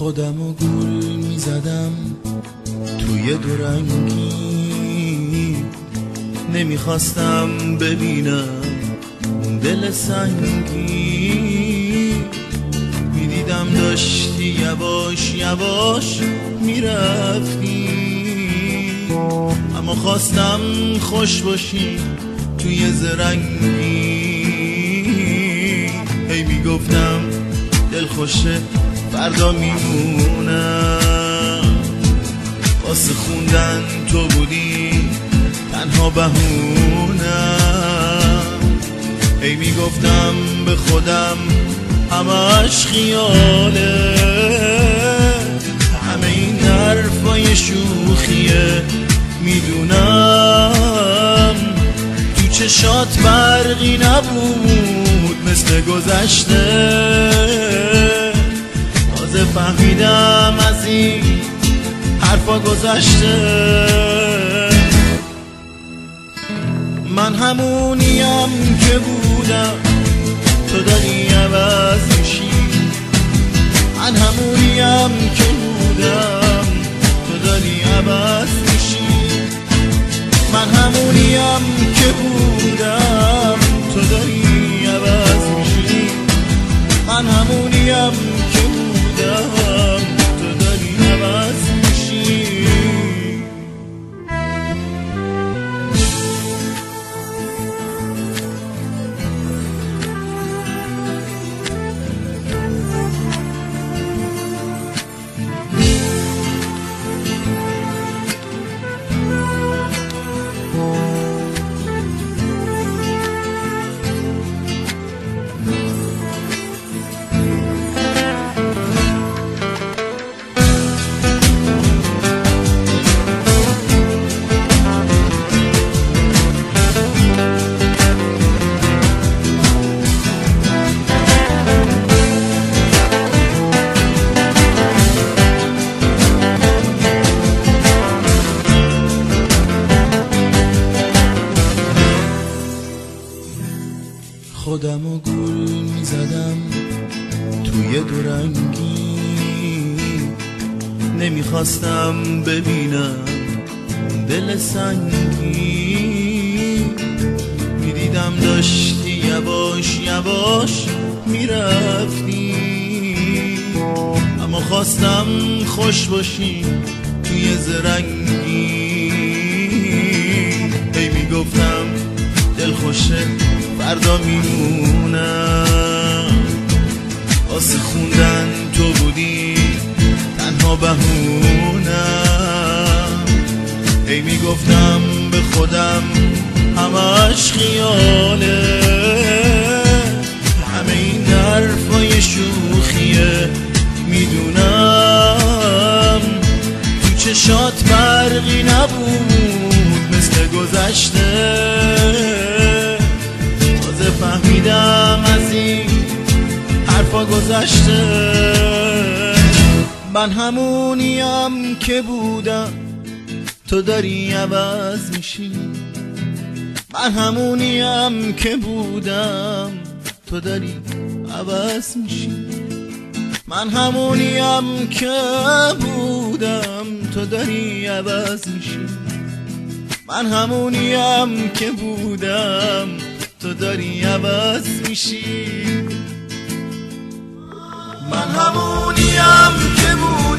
خودمو گول میزدم توی دورنگی، نمیخواستم ببینم اون دل سنگی. میدیدم داشتی یواش یواش میرفتی، اما خواستم خوش باشی توی زرنگی. هی میگفتم دل خوشه فردا میمونم، واسه خوندن تو بودی تنها بهونم. هی میگفتم به خودم همش خیاله، همه این حرفای شوخیه. میدونم تو چشات برقی نبود مثل گذشته، تازه فهمیدم از این حرفا گذشته. من همونیم که بودم، تو داری عوض میشی. من همونیم که بودم، تو داری عوض میشی. من همونیم که بودم، تو داری عوض میشی. من همونیم که بودم، تو داری عوض میشی. خودمو گول میزدم توی دورنگی، نمیخواستم ببینم دل سنگی. میدیدم داشتی یواش یواش میرفتی، اما خواستم خوش باشی توی زرنگی. هی میگفتم دل خوشه فردا میمونم، واسه خوندن تو بودی تنها بهونم. هی میگفتم به خودم همش خیاله، همه این حرفای شوخیه. میدونم تو چشات برقی نبود مثل گذشته، فهمیدم از این حرفا گذشته. من همونیم که بودم، تو داری عوض میشی. من همونیم که بودم، تو داری عوض میشی. من همونیم که بودم، تو داری عوض میشی. من همونیم که بودم، تو داری عوض میشی. من همونیم که بودم،